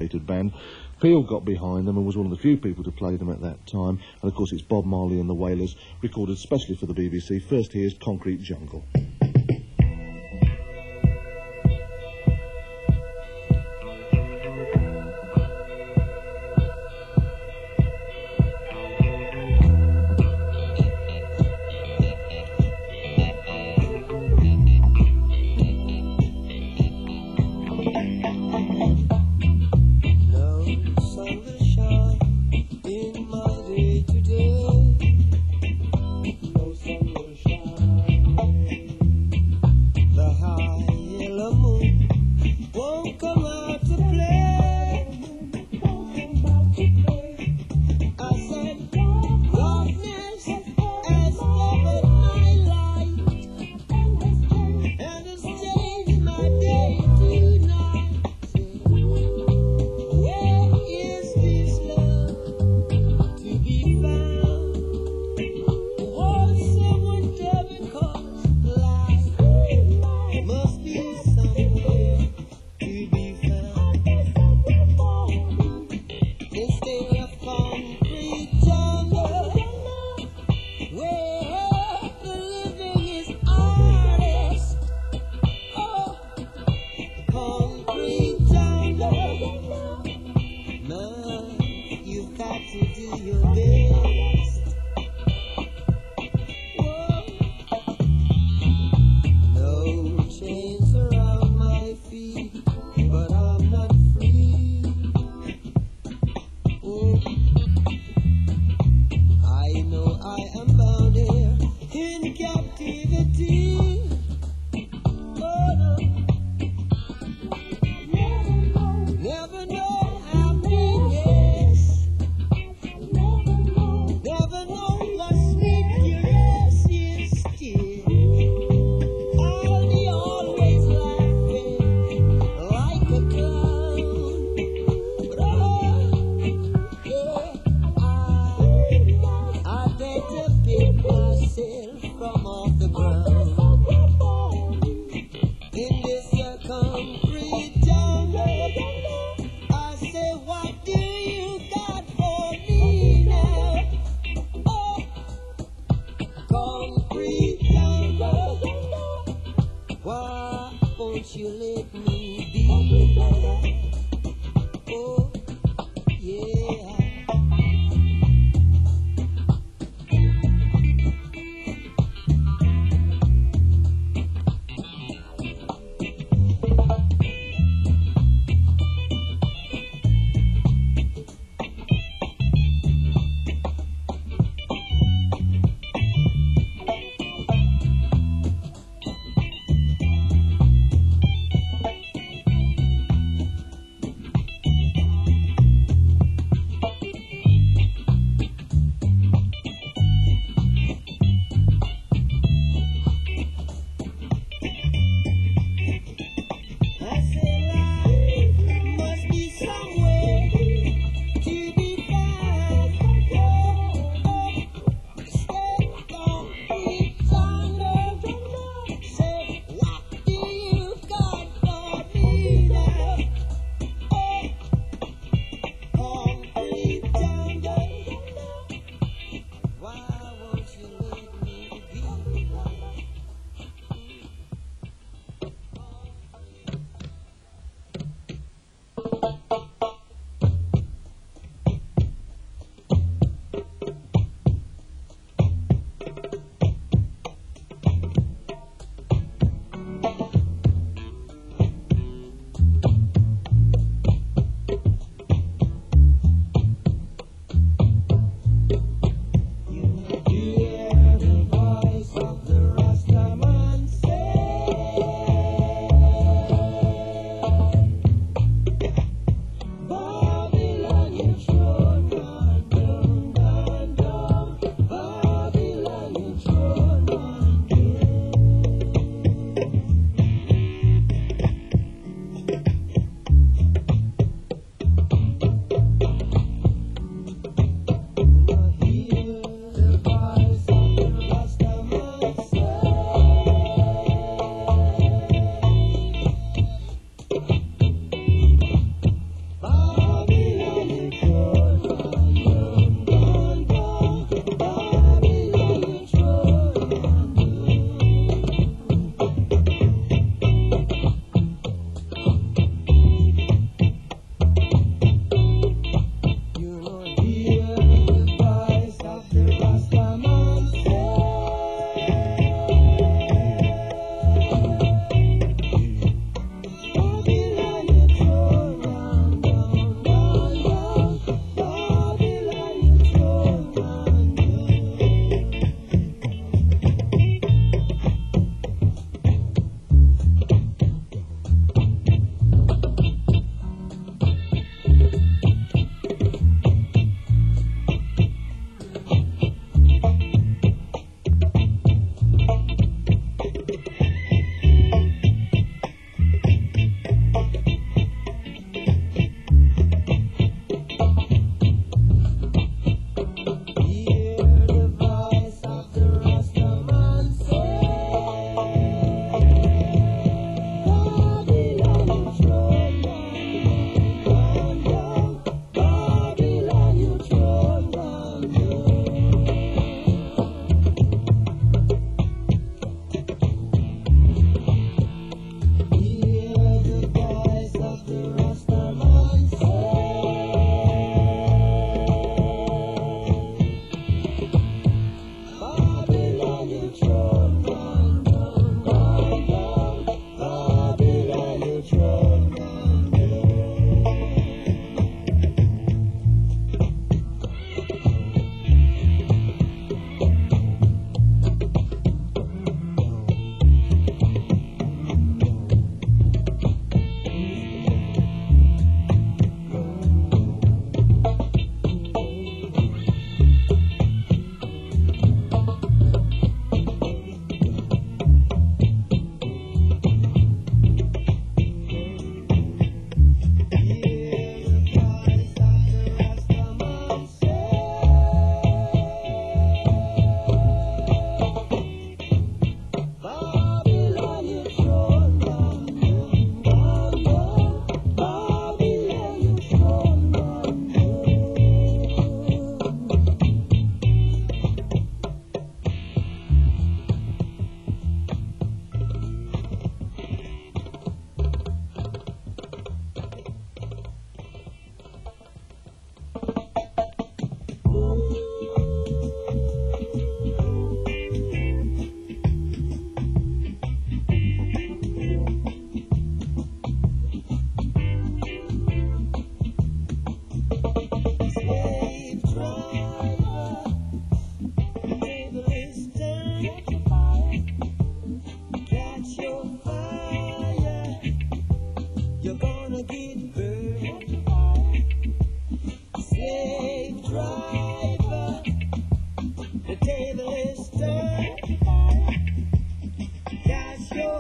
band. Peel got behind them and was one of the few people to play them at that time. And of course it's Bob Marley and the Wailers, recorded specially for the BBC. First here's Concrete Jungle.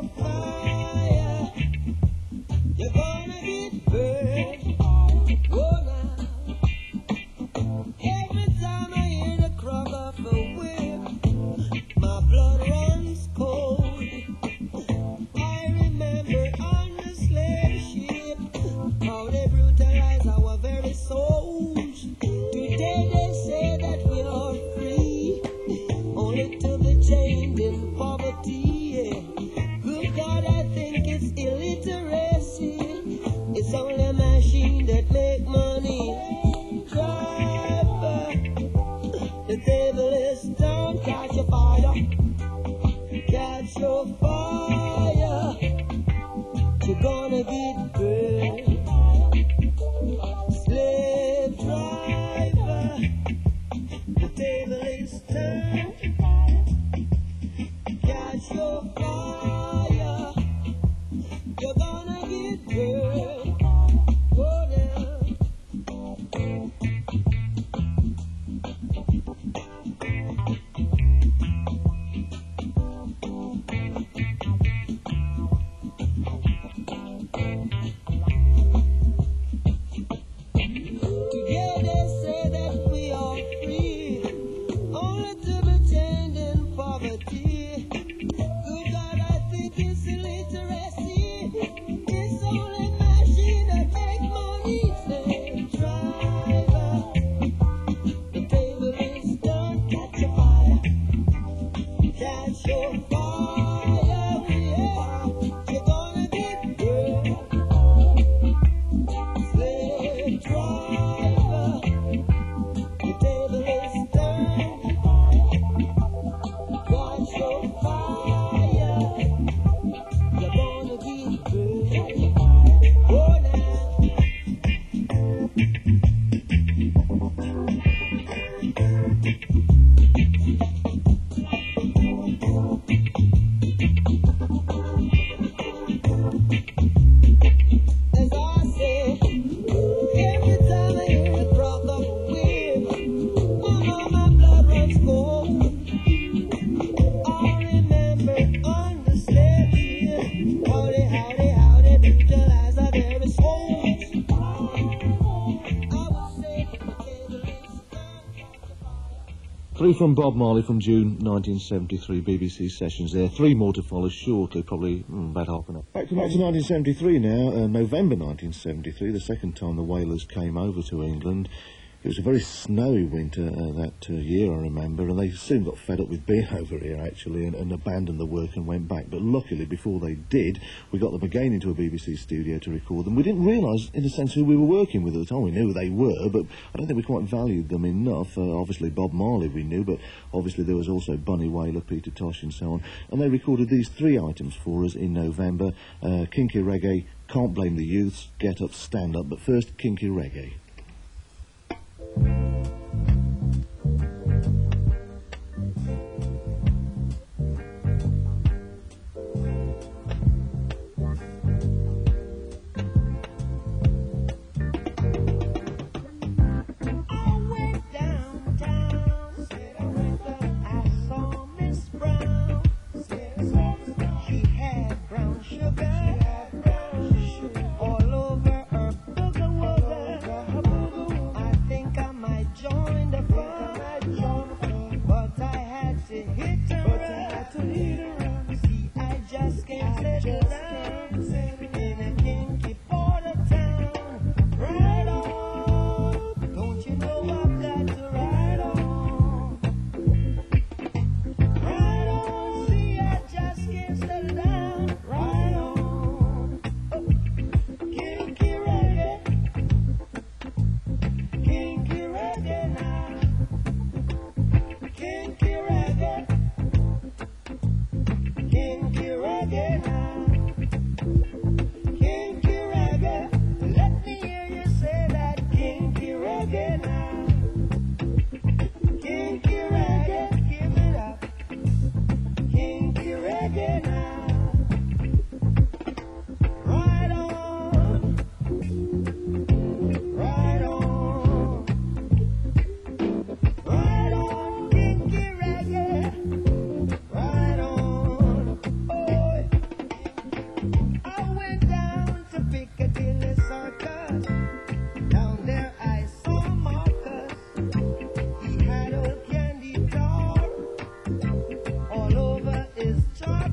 your fire. You're gonna get burned. Oh, now. Every time I hear the crack of a whip, my blood runs cold. I remember on the slave ship how they brutalize our very souls. Today they say that we are free, only to be chained in poverty. Good God, I think it's illiteracy. It's only a machine that make money. Driver, the table is down. Catch your fire, catch your fire. You're gonna get burned. Slave driver, the table is turned. Catch your fire. You're gonna get burned. Oh, now. Today they say that we are free, only to be chained in poverty. Good God, I think it's illiteracy. It's only machine that make money. Slave driver, the table is done. Catch your fire, catch your fire. Yeah, you're gonna get burned. Slave driver, the table is turned. Catch your fire. You're gonna get burned. Oh, now. As I say, every time I hear the crack of a whip, I know my blood runs cold. I remember on the slave ship how they brutalize our very souls. I would say the table is turned. Three from Bob Marley from June 1973, BBC sessions there. Three more to follow shortly, probably about half an hour. Back to 1973 now, November 1973, the second time the Wailers came over to England. It was a very snowy winter that year, I remember, and they soon got fed up with being over here, actually, and abandoned the work and went back. But luckily, before they did, we got them again into a BBC studio to record them. We didn't realise, in a sense, who we were working with at the time. We knew who they were, but I don't think we quite valued them enough. Obviously, Bob Marley we knew, but obviously there was also Bunny Wailer, Peter Tosh, and so on. And they recorded these three items for us in November. Kinky Reggae, Can't Blame the Youths, Get Up, Stand Up. But first, Kinky Reggae. All over her booger wooger.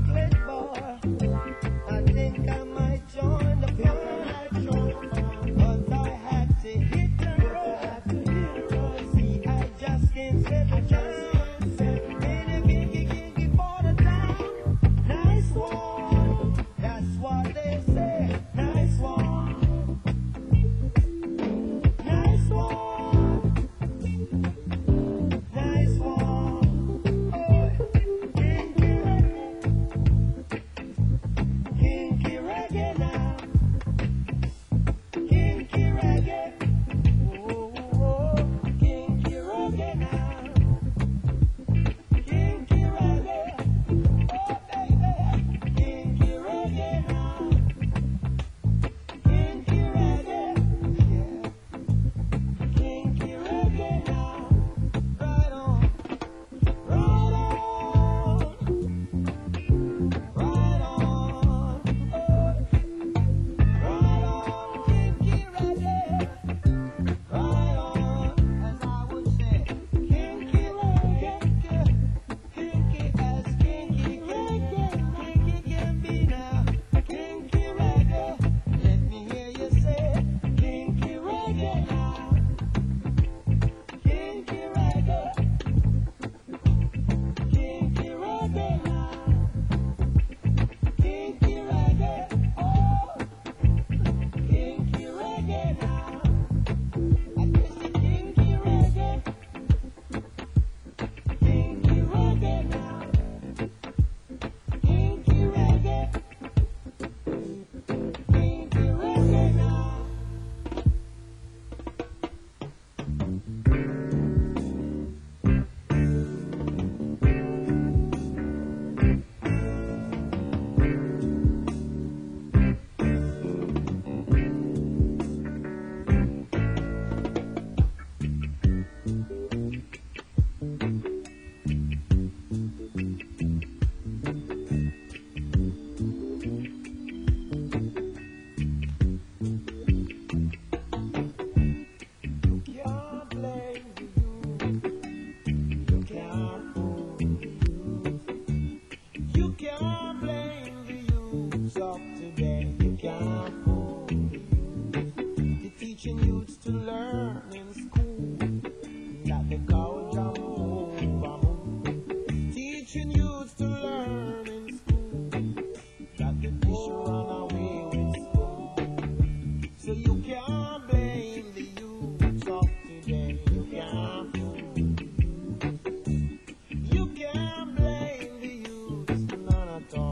chocolate bar. I think I might join the fun, but I had to hit the road. See, I just can't settle down. Been a kinky for the town. Nice one, that's what they say. Nice one, nice one, nice one. Oh, kinky reggae now, kinky reggae. Oh, oh, kinky reggae now, kinky reggae. Oh, baby, kinky reggae now, kinky reggae. Yeah, kinky reggae now. Right on, right on, right on. Oh, right on, kinky reggae. Right on, as I would say, kinky reggae, kinky as kinky can be now. Kinky reggae, let me hear you say, kinky reggae now. Kinky reggae, kinky reggae now. Kinky reggae, oh, kinky reggae now. I guess the kinky reggae, kinky reggae now, kinky reggae, kinky reggae now. You can't blame the youth, you can't fool the youth. You can't blame the youths of today, you can't fool the youth. They're teaching youths to learn in school that they call Jamu. Teaching youths to learn in school that the fish run away with school. So you can't blame the youths of today, you can't fool the youth. You can't blame the youths, none at all.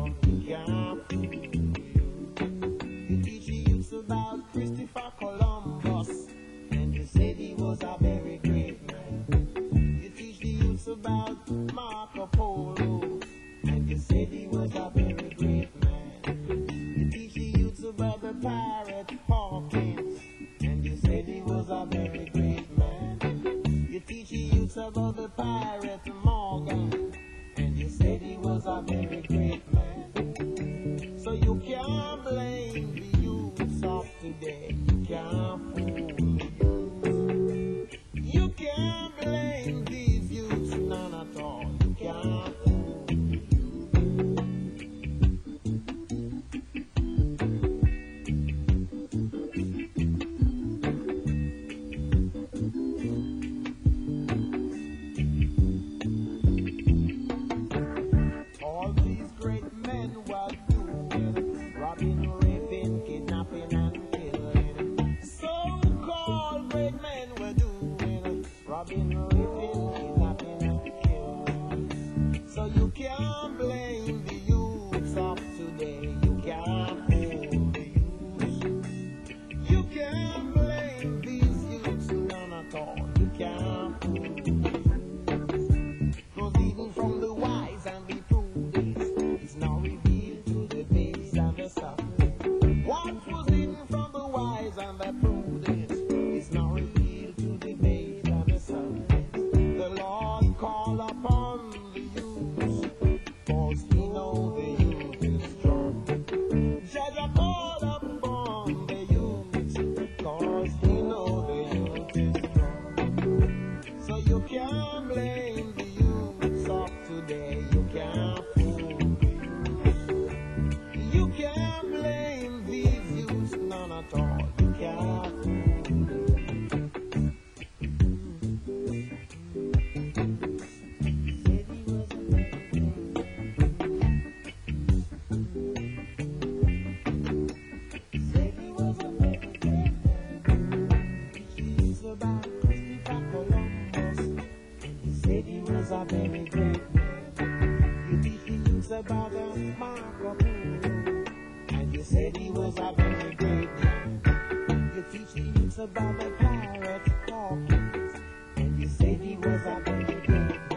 Captain Marco Polo, and you said he was a very great man. You teach the youths about the pirates, Hawkins, and you said he was a very great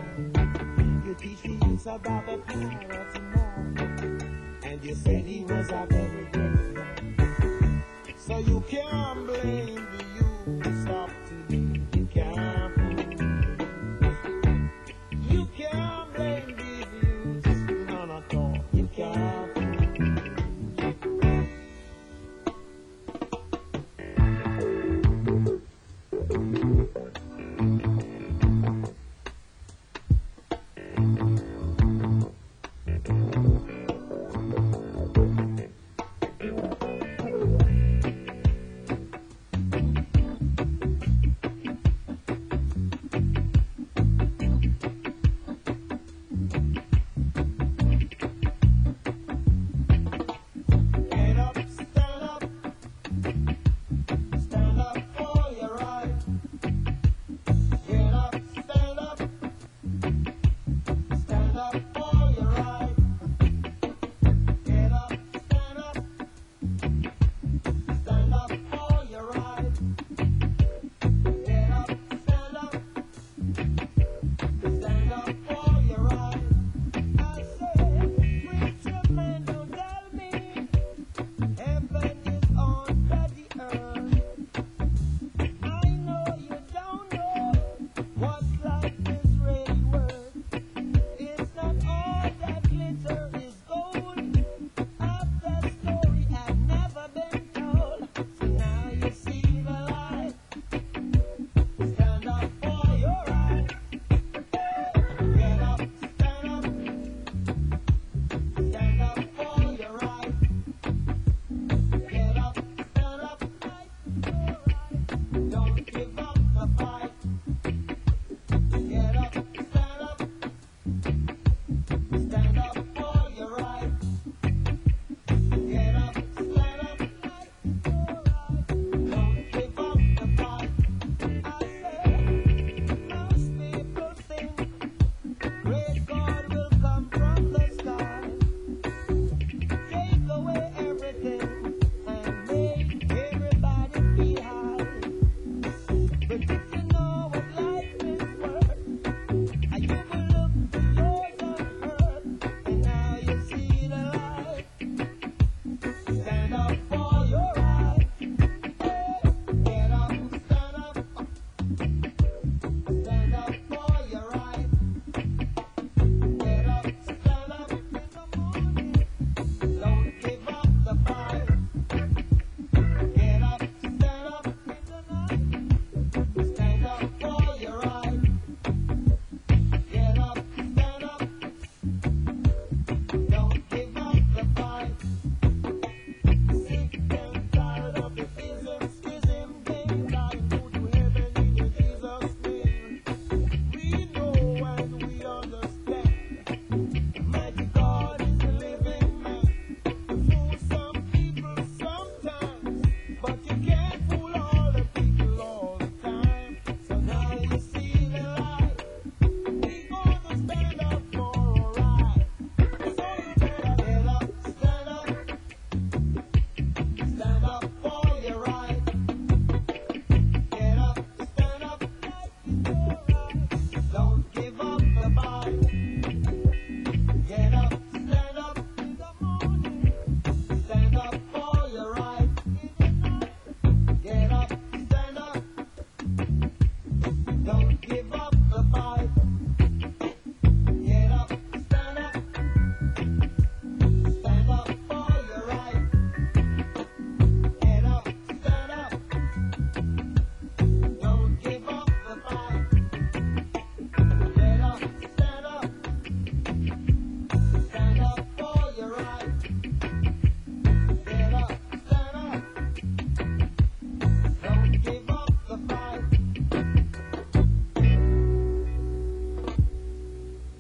man. You teach the youths about the pirates, Morgan, and you said he was a very great man. So you can't blame the youth up today. You can't fool. You can't blame these youths, none at all. You can't fool.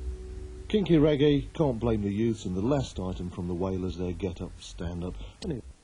Kinky reggae, can't blame the youths, and the last item from the Wailers there, Get Up, Stand Up. Anyway.